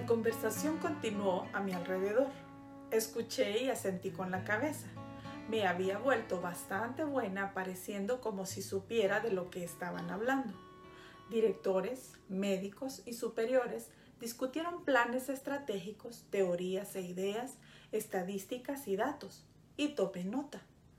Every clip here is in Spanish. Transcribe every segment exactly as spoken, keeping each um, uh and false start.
La conversación continuó a mi alrededor. Escuché y asentí con la cabeza. Me había vuelto bastante buena, pareciendo como si supiera de lo que estaban hablando. Directores, médicos y superiores discutieron planes estratégicos, teorías e ideas, estadísticas y datos, y tomé nota.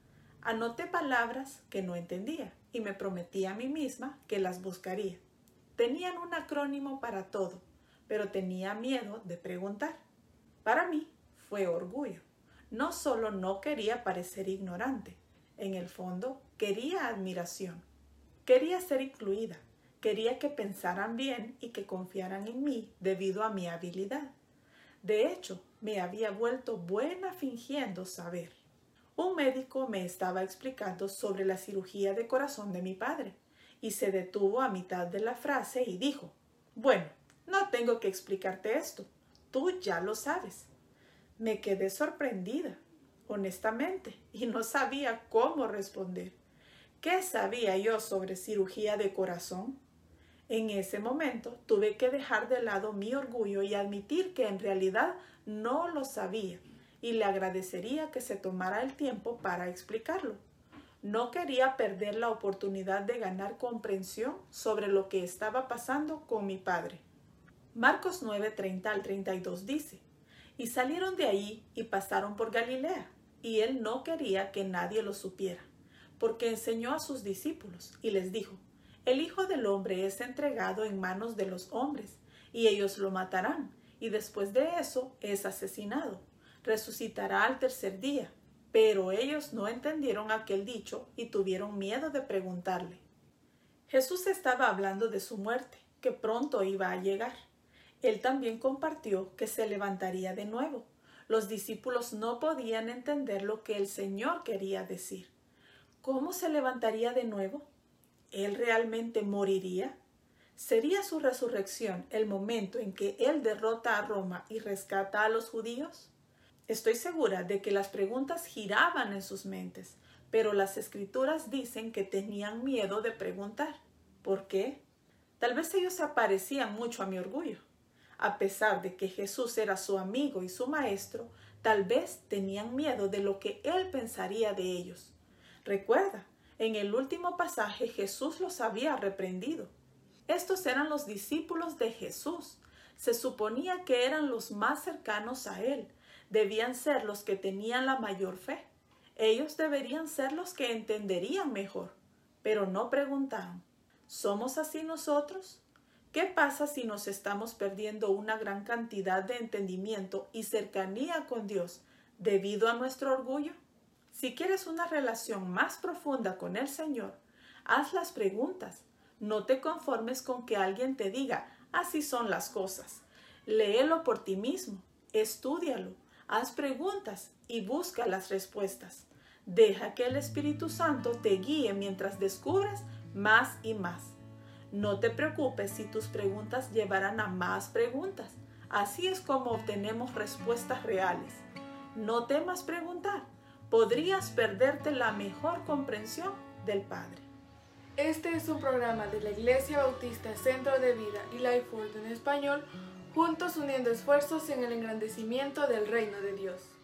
Anoté palabras que no entendía y me prometí a mí misma que las buscaría. Tenían un acrónimo para todo, pero tenía miedo de preguntar. Para mí fue orgullo. No solo no quería parecer ignorante, en el fondo quería admiración. Quería ser incluida, quería que pensaran bien y que confiaran en mí debido a mi habilidad. De hecho, me había vuelto buena fingiendo saber. Un médico me estaba explicando sobre la cirugía de corazón de mi padre y se detuvo a mitad de la frase y dijo: «Bueno, no tengo que explicarte esto, tú ya lo sabes». Me quedé sorprendida, honestamente, y no sabía cómo responder. ¿Qué sabía yo sobre cirugía de corazón? En ese momento tuve que dejar de lado mi orgullo y admitir que en realidad no lo sabía, y le agradecería que se tomara el tiempo para explicarlo. No quería perder la oportunidad de ganar comprensión sobre lo que estaba pasando con mi padre. Marcos nueve, treinta al treinta y dos dice: «Y salieron de allí y pasaron por Galilea, y él no quería que nadie lo supiera, porque enseñó a sus discípulos y les dijo: El Hijo del Hombre es entregado en manos de los hombres, y ellos lo matarán, y después de eso es asesinado. Resucitará al tercer día». Pero ellos no entendieron aquel dicho y tuvieron miedo de preguntarle. Jesús estaba hablando de su muerte, que pronto iba a llegar. Él también compartió que se levantaría de nuevo. Los discípulos no podían entender lo que el Señor quería decir. ¿Cómo se levantaría de nuevo? ¿Él realmente moriría? ¿Sería su resurrección el momento en que Él derrota a Roma y rescata a los judíos? Estoy segura de que las preguntas giraban en sus mentes, pero las Escrituras dicen que tenían miedo de preguntar. ¿Por qué? Tal vez ellos se parecían mucho a mi orgullo. A pesar de que Jesús era su amigo y su maestro, tal vez tenían miedo de lo que Él pensaría de ellos. Recuerda, en el último pasaje Jesús los había reprendido. Estos eran los discípulos de Jesús. Se suponía que eran los más cercanos a Él. Debían ser los que tenían la mayor fe. Ellos deberían ser los que entenderían mejor, pero no preguntaron. ¿Somos así nosotros? ¿Qué pasa si nos estamos perdiendo una gran cantidad de entendimiento y cercanía con Dios debido a nuestro orgullo? Si quieres una relación más profunda con el Señor, haz las preguntas. No te conformes con que alguien te diga: así son las cosas. Léelo por ti mismo, estúdialo, haz preguntas y busca las respuestas. Deja que el Espíritu Santo te guíe mientras descubres más y más. No te preocupes si tus preguntas llevarán a más preguntas. Así es como obtenemos respuestas reales. No temas preguntar. Podrías perderte la mejor comprensión del Padre. Este es un programa de la Iglesia Bautista Centro de Vida y Life World en español, juntos uniendo esfuerzos en el engrandecimiento del reino de Dios.